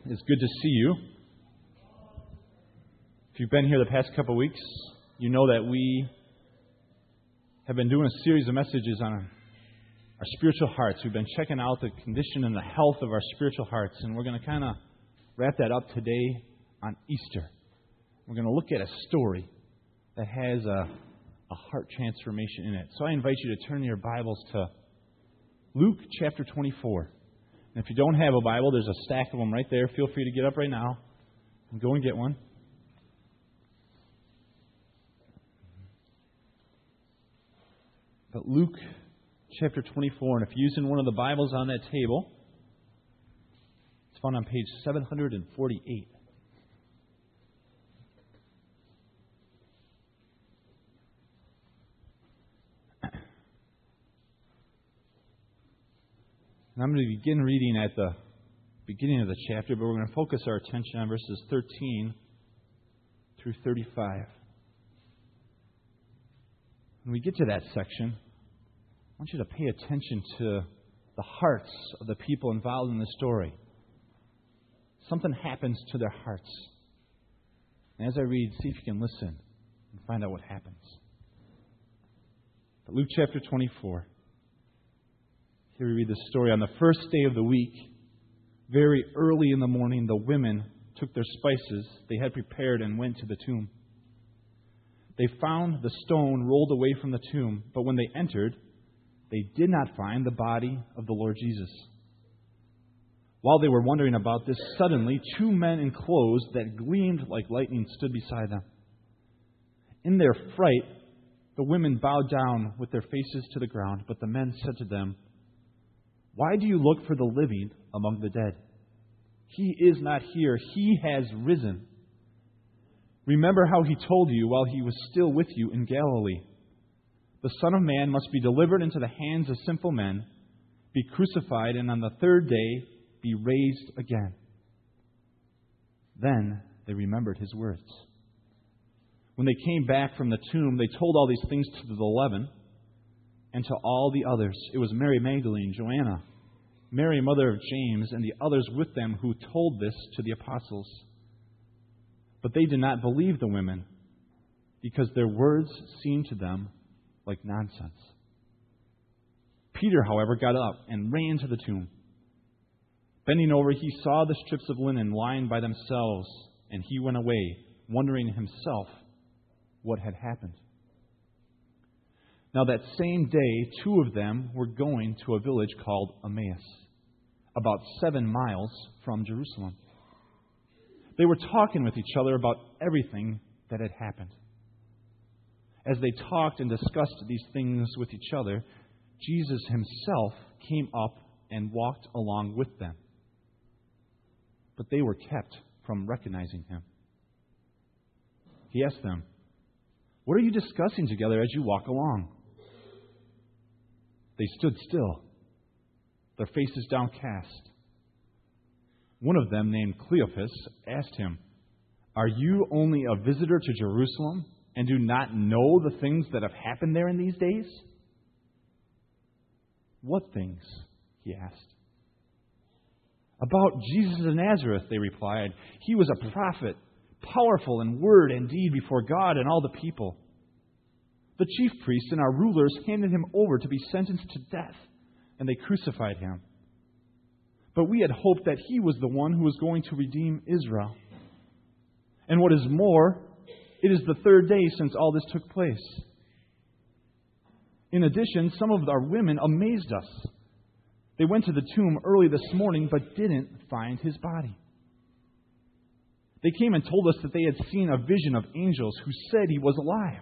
It's good to see you. If you've been here the past couple of weeks, you know that we have been doing a series of messages on our spiritual hearts. We've been checking out the condition and the health of our spiritual hearts, and we're going to kind of wrap that up today on Easter. We're going to look at a story that has a heart transformation in it. So I invite you to turn your Bibles to Luke chapter 24. And if you don't have a Bible, there's a stack of them right there. Feel free to get up right now and go and get one. But Luke chapter 24, and if you're using one of the Bibles on that table, it's found on page 748. And I'm going to begin reading at the beginning of the chapter, but we're going to focus our attention on verses 13 through 35. When we get to that section, I want you to pay attention to the hearts of the people involved in the story. Something happens to their hearts. And as I read, see if you can listen and find out what happens. But Luke chapter 24. Here we read the story. On the first day of the week, very early in the morning, the women took their spices they had prepared and went to the tomb. They found the stone rolled away from the tomb, but when they entered, they did not find the body of the Lord Jesus. While they were wondering about this, suddenly 2 men in clothes that gleamed like lightning stood beside them. In their fright, the women bowed down with their faces to the ground, but the men said to them, "Why do you look for the living among the dead? He is not here. He has risen. Remember how he told you while he was still with you in Galilee. The Son of Man must be delivered into the hands of sinful men, be crucified, and on the third day be raised again." Then they remembered his words. When they came back from the tomb, they told all these things to the 11 and to all the others. It was Mary Magdalene, Joanna, Mary, mother of James, and the others with them who told this to the apostles. But they did not believe the women, because their words seemed to them like nonsense. Peter, however, got up and ran to the tomb. Bending over, he saw the strips of linen lying by themselves, and he went away, wondering himself what had happened. Now that same day, 2 of them were going to a village called Emmaus, about 7 miles from Jerusalem. They were talking with each other about everything that had happened. As they talked and discussed these things with each other, Jesus himself came up and walked along with them. But they were kept from recognizing him. He asked them, "What are you discussing together as you walk along?" They stood still, their faces downcast. One of them, named Cleophas, asked him, "Are you only a visitor to Jerusalem and do not know the things that have happened there in these days?" "What things?" he asked. "About Jesus of Nazareth," they replied. "He was a prophet, powerful in word and deed before God and all the people. The chief priests and our rulers handed him over to be sentenced to death, and they crucified him. But we had hoped that he was the one who was going to redeem Israel. And what is more, it is the 3rd day since all this took place. In addition, some of our women amazed us. They went to the tomb early this morning but didn't find his body. They came and told us that they had seen a vision of angels who said he was alive.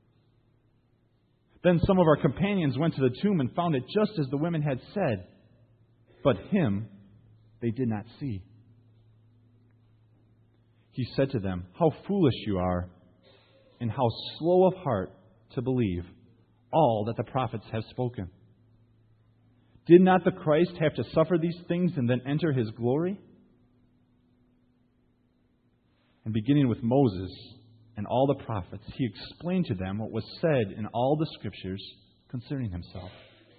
Then some of our companions went to the tomb and found it just as the women had said, but him they did not see." He said to them, "How foolish you are, and how slow of heart to believe all that the prophets have spoken. Did not the Christ have to suffer these things and then enter his glory?" And beginning with Moses and all the prophets, he explained to them what was said in all the Scriptures concerning himself.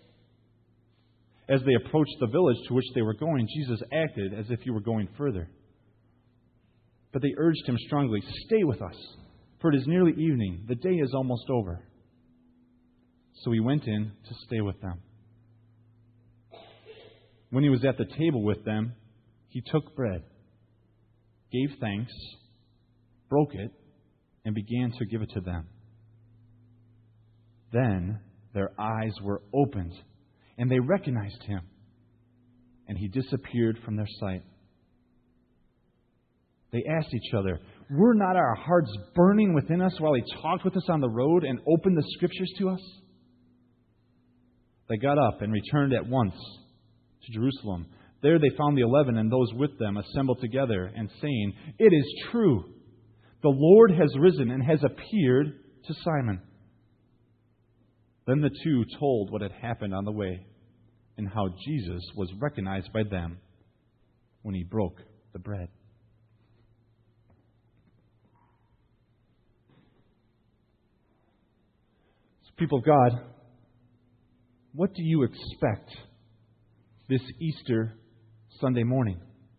As they approached the village to which they were going, Jesus acted as if he were going further. But they urged him strongly, "Stay with us, for it is nearly evening. The day is almost over." So he went in to stay with them. When he was at the table with them, he took bread, gave thanks, broke it, and began to give it to them. Then their eyes were opened, and they recognized him, and he disappeared from their sight. They asked each other, "Were not our hearts burning within us while he talked with us on the road and opened the Scriptures to us?" They got up and returned at once to Jerusalem. There they found the 11 and those with them assembled together and saying, "It is true, the Lord has risen and has appeared to Simon." Then the two told what had happened on the way and how Jesus was recognized by them when he broke the bread. So, people of God, what do you expect this Easter Sunday morning?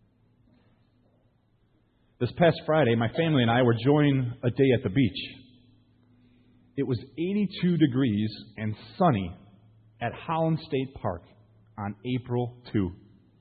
This past Friday, my family and I were enjoying a day at the beach. It was 82 degrees and sunny at Holland State Park on April 2.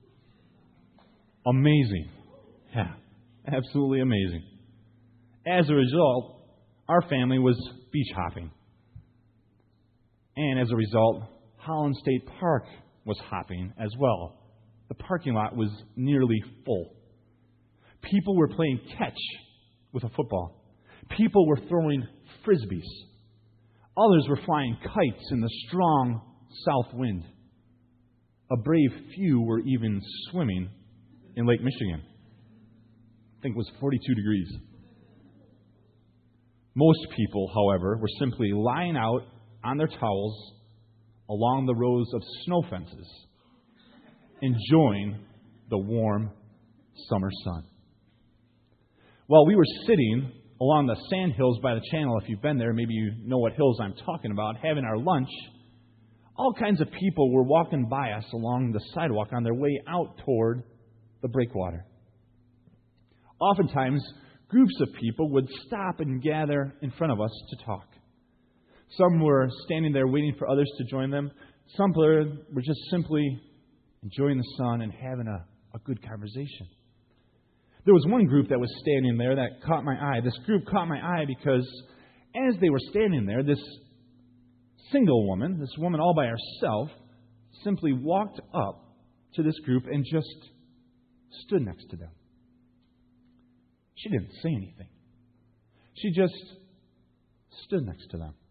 Amazing. Yeah, absolutely amazing. As a result, our family was beach hopping. And as a result, Holland State Park was hopping as well. The parking lot was nearly full. People were playing catch with a football. People were throwing frisbees. Others were flying kites in the strong south wind. A brave few were even swimming in Lake Michigan. I think it was 42 degrees. Most people, however, were simply lying out on their towels along the rows of snow fences, enjoying the warm summer sun. While we were sitting along the sand hills by the channel, if you've been there, maybe you know what hills I'm talking about, having our lunch, all kinds of people were walking by us along the sidewalk on their way out toward the breakwater. Oftentimes, groups of people would stop and gather in front of us to talk. Some were standing there waiting for others to join them. Some were just simply enjoying the sun and having a good conversation. There was one group that was standing there that caught my eye. This group caught my eye because as they were standing there, this single woman, this woman all by herself, simply walked up to this group and just stood next to them. She didn't say anything. She just stood next to them.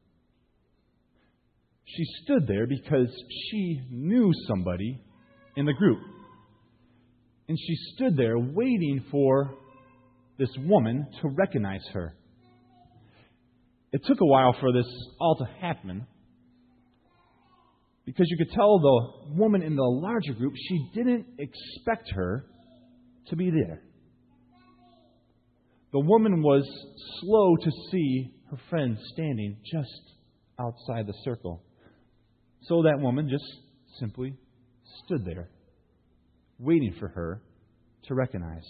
She stood there because she knew somebody in the group. And she stood there waiting for this woman to recognize her. It took a while for this all to happen because you could tell the woman in the larger group, she didn't expect her to be there. The woman was slow to see her friend standing just outside the circle. So that woman just simply stood there, waiting for her to recognize.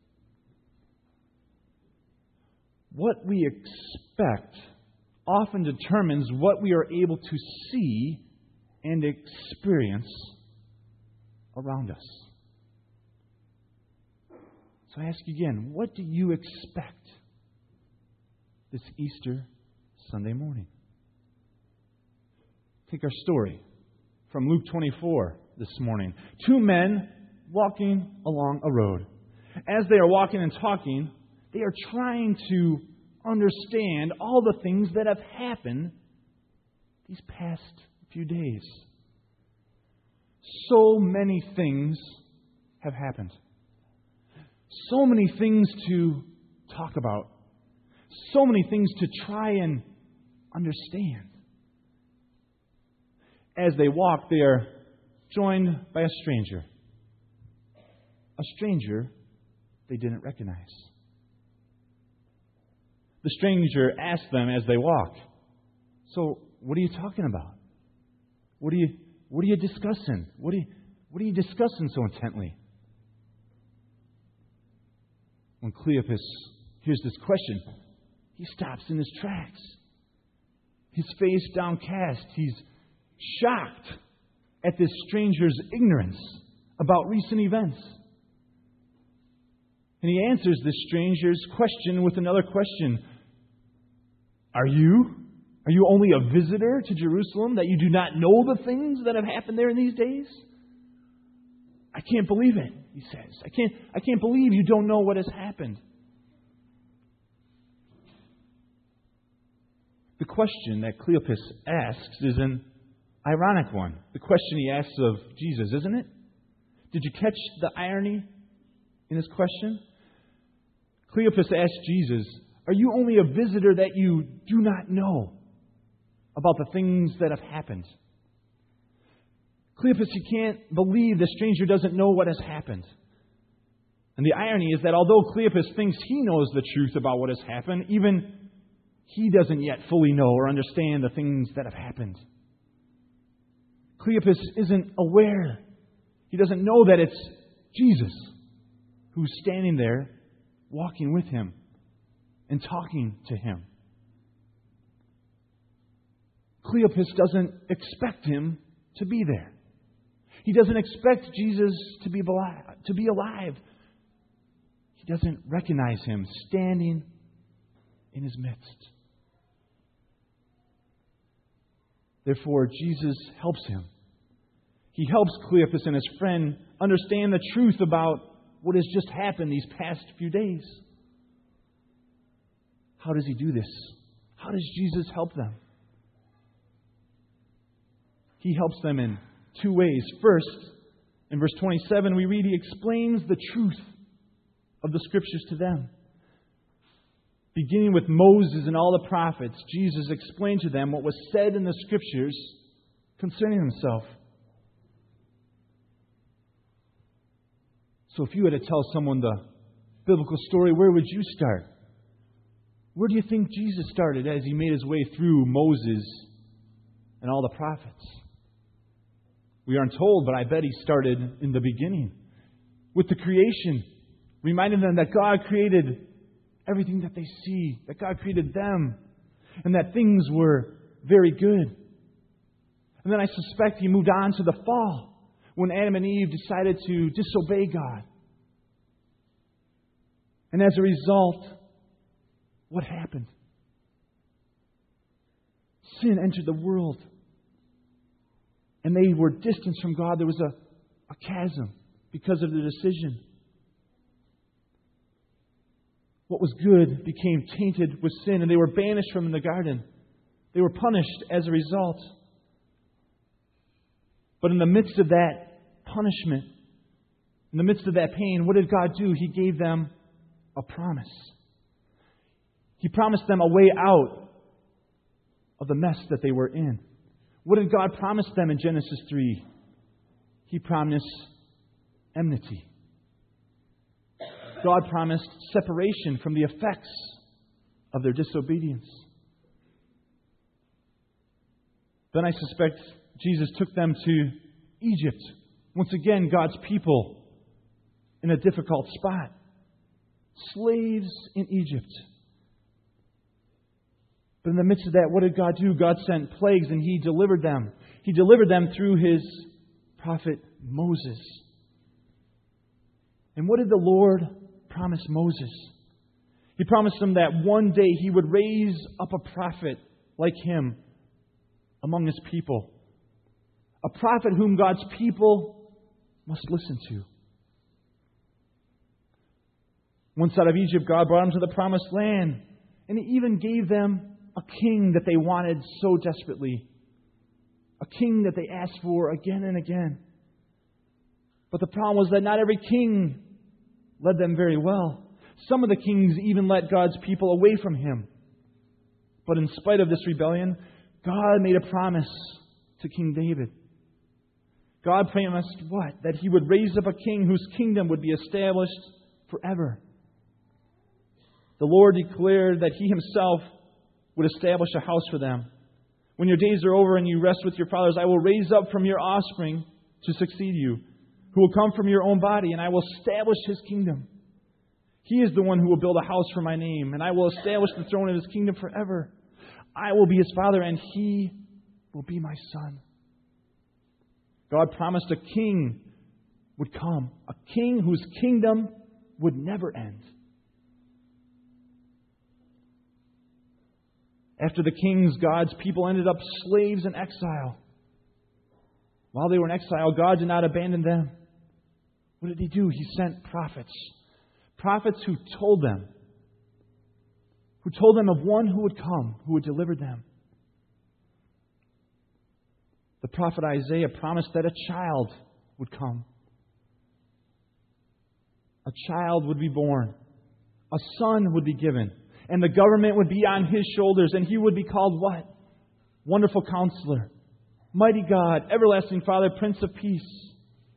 What we expect often determines what we are able to see and experience around us. So I ask you again, what do you expect this Easter Sunday morning? Take our story from Luke 24 this morning. Two men walking along a road. As they are walking and talking, they are trying to understand all the things that have happened these past few days. So many things have happened. So many things to talk about. So many things to try and understand. As they walk, they are joined by a stranger. A stranger they didn't recognize. The stranger asked them as they walk, "So, what are you talking about? What are you discussing? What are you discussing so intently?" When Cleopas hears this question, he stops in his tracks. His face downcast. He's shocked at this stranger's ignorance about recent events. And he answers this stranger's question with another question. Are you only a visitor to Jerusalem, that you do not know the things that have happened there in these days? I can't believe it, he says. I can't believe you don't know what has happened. The question that Cleopas asks is an ironic one. The question he asks of Jesus, isn't it? Did you catch the irony in his question? Cleopas asked Jesus, are you only a visitor that you do not know about the things that have happened? Cleopas, he can't believe the stranger doesn't know what has happened. And the irony is that although Cleopas thinks he knows the truth about what has happened, even he doesn't yet fully know or understand the things that have happened. Cleopas isn't aware. He doesn't know that it's Jesus who's standing there, walking with him and talking to him. Cleopas doesn't expect him to be there. He doesn't expect Jesus to be alive. He doesn't recognize him standing in his midst. Therefore, Jesus helps him. He helps Cleopas and his friend understand the truth about what has just happened these past few days. How does he do this? How does Jesus help them? He helps them in two ways. First, in verse 27, we read he explains the truth of the Scriptures to them. Beginning with Moses and all the prophets, Jesus explained to them what was said in the Scriptures concerning himself. So if you had to tell someone the biblical story, where would you start? Where do you think Jesus started as he made his way through Moses and all the prophets? We aren't told, but I bet he started in the beginning with the creation, reminding them that God created everything that they see, that God created them, and that things were very good. And then I suspect he moved on to the fall, when Adam and Eve decided to disobey God. And as a result, what happened? Sin entered the world. And they were distanced from God. There was a chasm because of the decision. What was good became tainted with sin, and they were banished from the garden. They were punished as a result. But in the midst of that punishment, in the midst of that pain, what did God do? He gave them a promise. He promised them a way out of the mess that they were in. What did God promise them in Genesis 3? He promised enmity. God promised separation from the effects of their disobedience. Then I suspect Jesus took them to Egypt. Once again, God's people in a difficult spot. Slaves in Egypt. But in the midst of that, what did God do? God sent plagues and He delivered them. He delivered them through His prophet Moses. And what did the Lord promise Moses? He promised him that one day He would raise up a prophet like him among His people. A prophet whom God's people must listen to. Once out of Egypt, God brought them to the promised land. And He even gave them a king that they wanted so desperately. A king that they asked for again and again. But the problem was that not every king led them very well. Some of the kings even led God's people away from Him. But in spite of this rebellion, God made a promise to King David. God promised what? That He would raise up a king whose kingdom would be established forever. The Lord declared that He Himself would establish a house for them. When your days are over and you rest with your fathers, I will raise up from your offspring to succeed you, who will come from your own body, and I will establish His kingdom. He is the one who will build a house for my name, and I will establish the throne of his kingdom forever. I will be his father, and he will be my son. God promised a king would come, a king whose kingdom would never end. After the kings, God's people ended up slaves in exile. While they were in exile, God did not abandon them. What did He do? He sent prophets. Prophets who told them of one who would come, who would deliver them. The prophet Isaiah promised that a child would come. A child would be born. A son would be given. And the government would be on his shoulders. And he would be called what? Wonderful Counselor. Mighty God. Everlasting Father. Prince of Peace.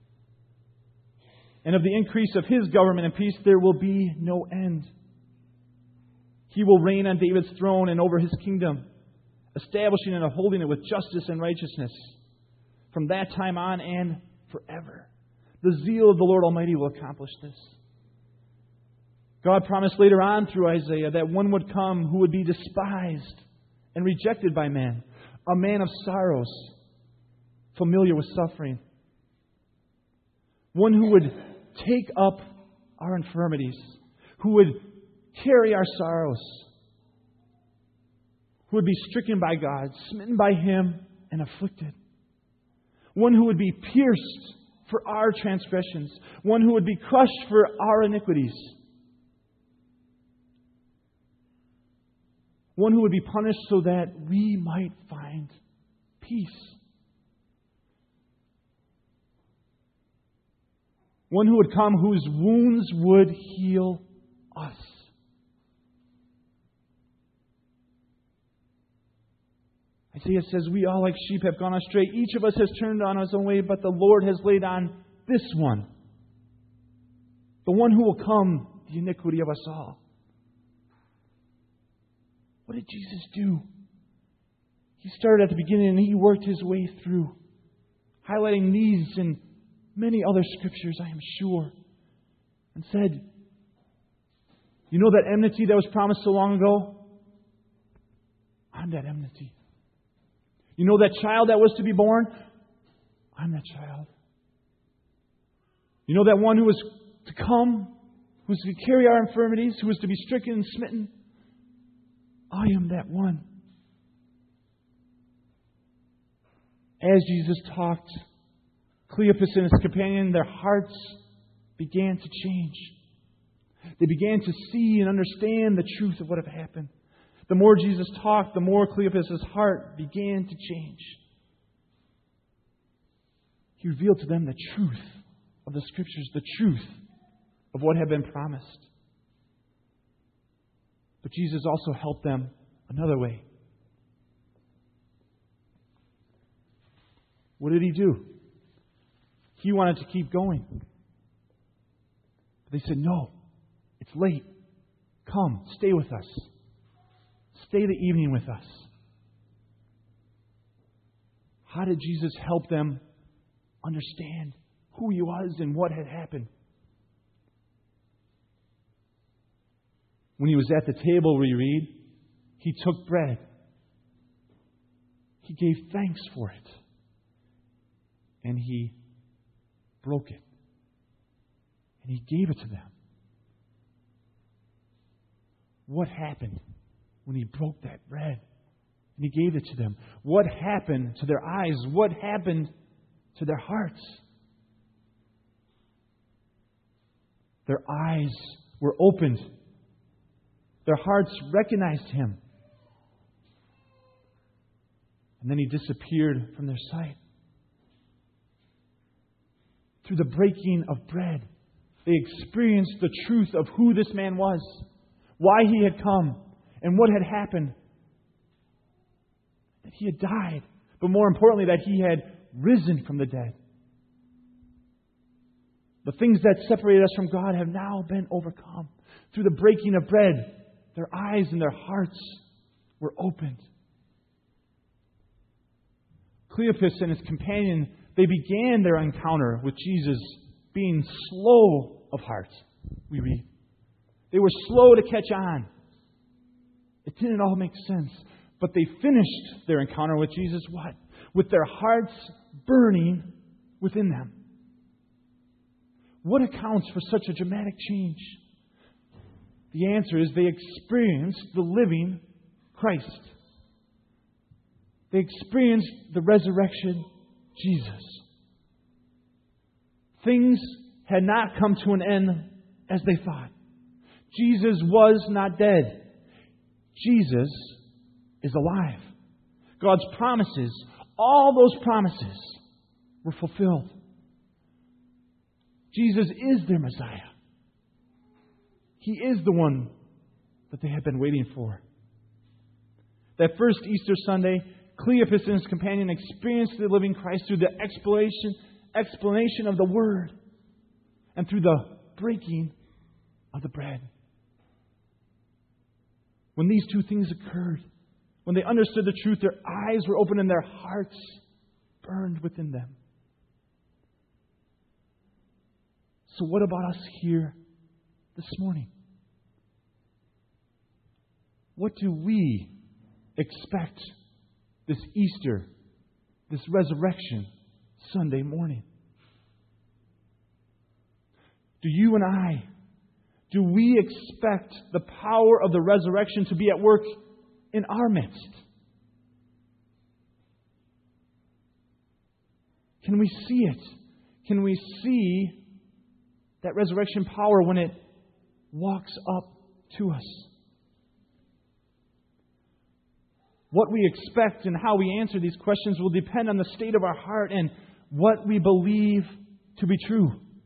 And of the increase of his government and peace there will be no end. He will reign on David's throne and over his kingdom, establishing and upholding it with justice and righteousness from that time on and forever. The zeal of the Lord Almighty will accomplish this. God promised later on through Isaiah that one would come who would be despised and rejected by men, a man of sorrows, familiar with suffering, one who would take up our infirmities, who would carry our sorrows, who would be stricken by God, smitten by Him, and afflicted. One who would be pierced for our transgressions, one who would be crushed for our iniquities, one who would be punished so that we might find peace. One who would come whose wounds would heal us. Isaiah says, we all like sheep have gone astray. Each of us has turned on his own way, but the Lord has laid on this one, the one who will come, the iniquity of us all. What did Jesus do? He started at the beginning and He worked His way through, highlighting these and many other scriptures, I am sure, and said, you know that enmity that was promised so long ago? I'm that enmity. You know that child that was to be born? I'm that child. You know that one who was to come, who was to carry our infirmities, who was to be stricken and smitten? I am that one. As Jesus talked, Cleopas and his companion, their hearts began to change. They began to see and understand the truth of what had happened. The more Jesus talked, the more Cleopas' heart began to change. He revealed to them the truth of the Scriptures, the truth of what had been promised. But Jesus also helped them another way. What did He do? He wanted to keep going. But they said, no, it's late. Come, stay with us. Stay the evening with us. How did Jesus help them understand who He was and what had happened? When He was at the table, we read, He took bread. He gave thanks for it. And He broke it. And He gave it to them. What happened when He broke that bread and He gave it to them? What happened to their eyes? What happened to their hearts? Their eyes were opened. Their hearts recognized Him. And then He disappeared from their sight. Through the breaking of bread, they experienced the truth of who this man was, why He had come, and what had happened. That He had died, but more importantly, that He had risen from the dead. The things that separated us from God have now been overcome. Through the breaking of bread, their eyes and their hearts were opened. Cleopas and his companion, they began their encounter with Jesus being slow of heart, we read. They were slow to catch on. It didn't all make sense. But they finished their encounter with Jesus, what? With their hearts burning within them. What accounts for such a dramatic change? The answer is they experienced the living Christ. They experienced the resurrection Jesus. Things had not come to an end as they thought. Jesus was not dead. Jesus is alive. God's promises, all those promises, were fulfilled. Jesus is their Messiah. He is the one that they had been waiting for. That first Easter Sunday, Cleopas and his companion experienced the living Christ through the explanation of the Word and through the breaking of the bread. When these two things occurred, when they understood the truth, their eyes were opened and their hearts burned within them. So what about us here this morning? What do we expect this Easter, this resurrection Sunday morning? Do you and I, do we expect the power of the resurrection to be at work in our midst? Can we see it? Can we see that resurrection power when it walks up to us? What we expect and how we answer these questions will depend on the state of our heart and what we believe to be true.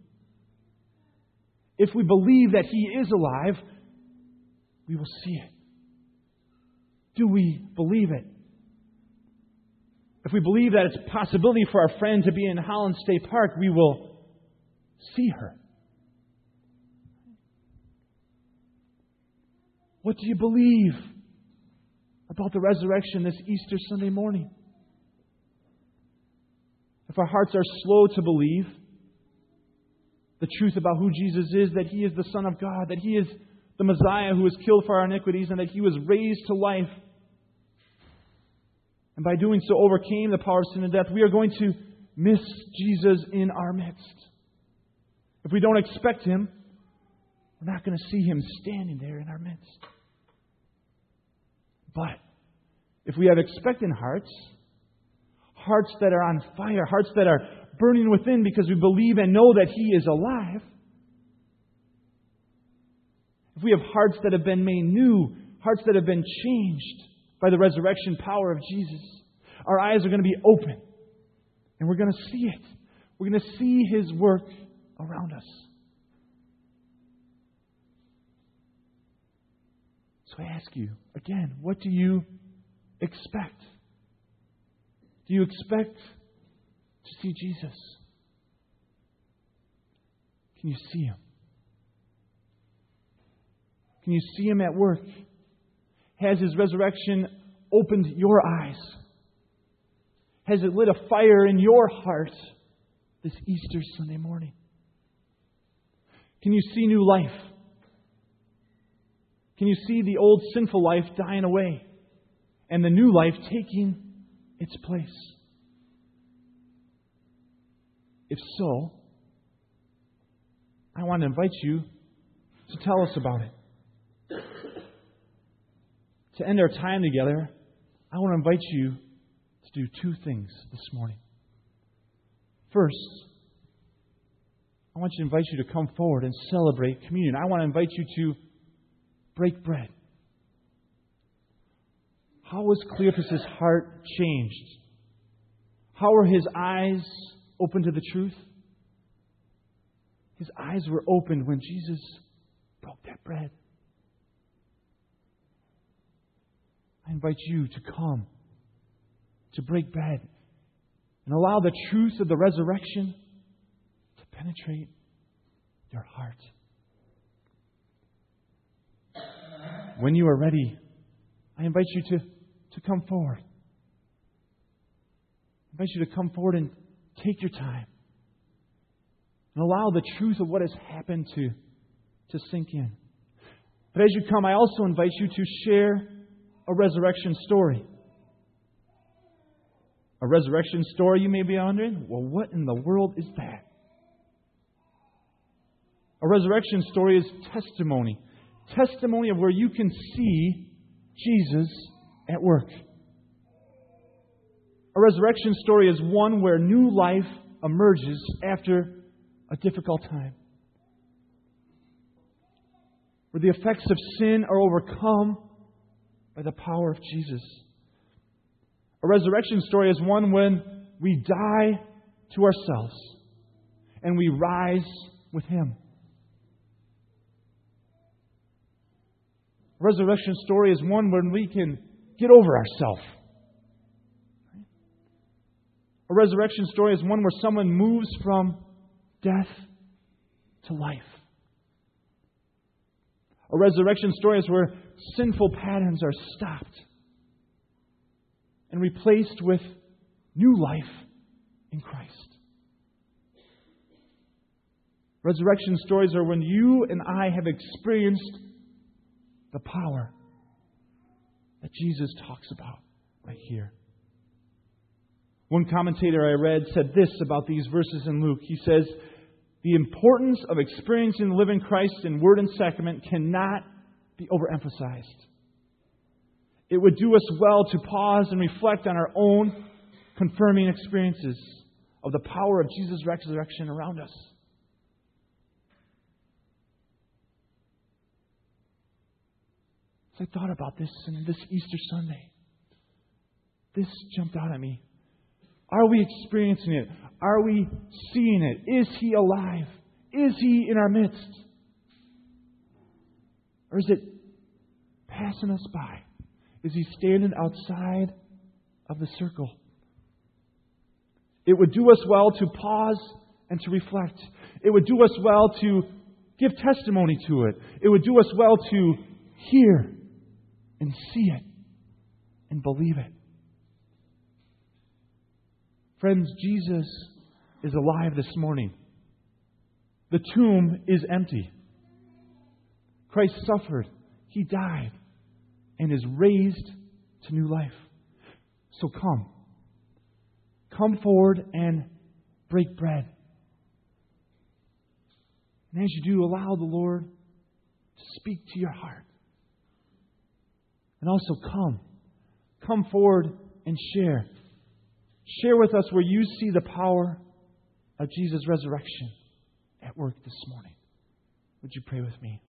If we believe that He is alive, we will see it. Do we believe it? If we believe that it's a possibility for our friend to be in Holland State Park, we will see her. What do you believe about the resurrection this Easter Sunday morning? If our hearts are slow to believe the truth about who Jesus is, that He is the Son of God, that He is the Messiah who was killed for our iniquities, and that He was raised to life, and by doing so overcame the power of sin and death, we are going to miss Jesus in our midst. If we don't expect Him, we're not going to see Him standing there in our midst. But if we have expectant hearts, hearts that are on fire, hearts that are burning within because we believe and know that He is alive, if we have hearts that have been made new, hearts that have been changed by the resurrection power of Jesus, our eyes are going to be open and we're going to see it. We're going to see His work around us. So I ask you, again, what do you expect? Do you expect to see Jesus? Can you see Him? Can you see Him at work? Has His resurrection opened your eyes? Has it lit a fire in your heart this Easter Sunday morning? Can you see new life? Can you see the old sinful life dying away and the new life taking its place? If so, I want to invite you to tell us about it. To end our time together, I want to invite you to do two things this morning. First, I want to invite you to come forward and celebrate communion. I want to invite you to break bread. How was Cleopas' heart changed? How were his eyes open to the truth? His eyes were opened when Jesus broke that bread. I invite you to come, to break bread, and allow the truth of the resurrection to penetrate your heart. When you are ready, I invite you to come forward. I invite you to come forward and take your time and allow the truth of what has happened to sink in. But as you come, I also invite you to share a resurrection story. A resurrection story, you may be wondering? Well, what in the world is that? A resurrection story is testimony. Testimony of where you can see Jesus at work. A resurrection story is one where new life emerges after a difficult time. Where the effects of sin are overcome by the power of Jesus. A resurrection story is one when we die to ourselves and we rise with Him. A resurrection story is one when we can get over ourselves. A resurrection story is one where someone moves from death to life. A resurrection story is where sinful patterns are stopped and replaced with new life in Christ. Resurrection stories are when you and I have experienced the power that Jesus talks about right here. One commentator I read said this about these verses in Luke. He says, the importance of experiencing the living Christ in word and sacrament cannot be overemphasized. It would do us well to pause and reflect on our own confirming experiences of the power of Jesus' resurrection around us. As I thought about this and this Easter Sunday, this jumped out at me. Are we experiencing it? Are we seeing it? Is He alive? Is He in our midst? Or is it passing us by? Is He standing outside of the circle? It would do us well to pause and to reflect. It would do us well to give testimony to it. It would do us well to hear and see it and believe it. Friends, Jesus is alive this morning. The tomb is empty. Christ suffered. He died and is raised to new life. So come. Come forward and break bread. And as you do, allow the Lord to speak to your heart. And also come. Come forward and share. Share with us where you see the power of Jesus' resurrection at work this morning. Would you pray with me?